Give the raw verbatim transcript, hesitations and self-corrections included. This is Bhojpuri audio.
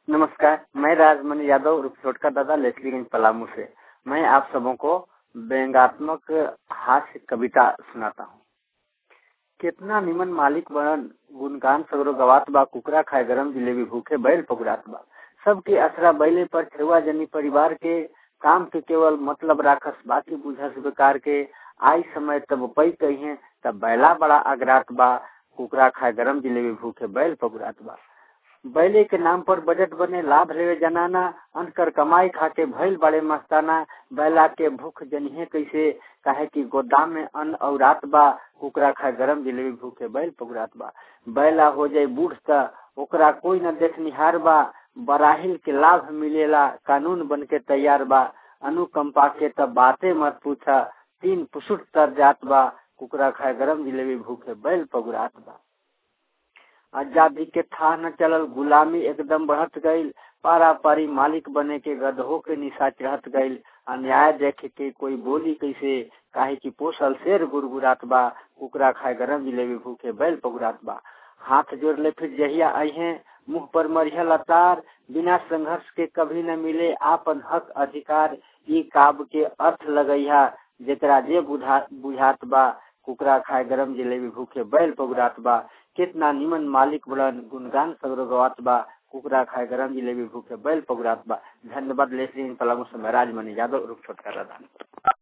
नमस्कार, मैं राजमणि यादव उर्फ छोटका दादा लेस्लीगंज पलामू से। मैं आप सबों को व्यंग्यात्मक हास्य कविता सुनाता हूँ। कितना निमन मालिक बनन गुणगान सगरो गवात बा, कुकरा खाए गरम जिलेबी भूखे बैल पगुरात बा। सबके असरा बैले पर छुआ जनी परिवार के, काम के केवल मतलब राखस बाकी बुझस बेकार के। आई समय तब पई कही तब बैला बड़ा अगरात बा, कुकरा खाए गरम जिलेबी भूखे बैल पगुरात बा। बैले के नाम पर बजट बने लाभ लेवे जनाना, अनकर कमाई खाके भइल बड़े मस्ताना। बैला के भूख जनिहे कैसे, काहे कि गोदाम में अन्न औरात बा, कुकरा खाए गरम जिलेबी भूखे बैल पगुरात बा। बैला हो जाए बूढ़ त ओकरा कोई न देख निहार बा, बराहिल के लाभ मिलेला कानून बन के तैयार बा। अनुकंपा के त बातें मत पूछा, तीन पुसुट तर जात बा, कुकरा खाए गरम जिलेबी भूखे बैल पगुरात बा। आजादी के था न चलल, गुलामी एकदम बढ़त गईल, पारा पारी मालिक बने के गधों के निशा चढ़त गईल। अन्याय देख के कोई बोली कैसे, काहे की पोसल शेर गुरगुरात बा, कुकरा खाए गरम जिलेबी भूखे बैल पगुरात बा। हाथ जोड़ ले फिर जहिया आई है, मुंह पर मरिया लतार, बिना संघर्ष के कभी न मिले आपन हक अधिकार। ये काब के अर्थ लगैया जेकरा जे बुझा बुझात बा, कुकरा खाए गरम जिलेबी भूखे बैल पगुरात बा। कितना निमन मालिक बड़न गुणगान सगरो गवात बा, कुकरा खाए गरम जिलेबी भूखे बैल पगुरात बा। धन्यवाद। लेस्लीगंज पलामू से मैं राजमणि यादव उर्फ छोटका दादा।